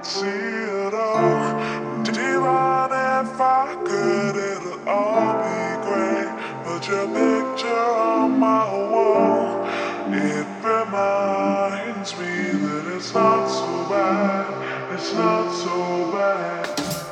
see it all. Even if I could, it'll all be great. But your picture on my wall, it reminds me that it's not so bad. It's not so bad.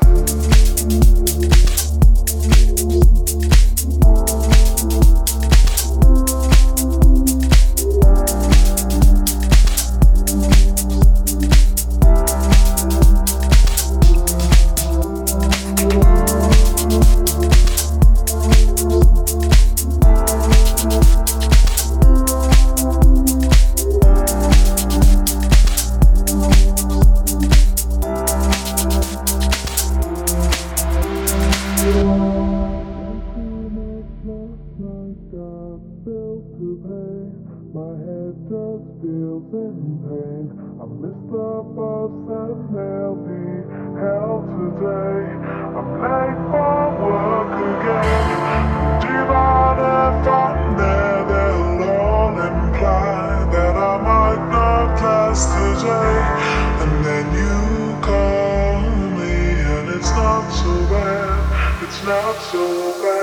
My head just feels in pain. I missed the bus and there'll be hell today. I'm late for work again. And even if I'm there, they'll all imply that I might not last today. And then you call me and it's not so bad. It's not so bad.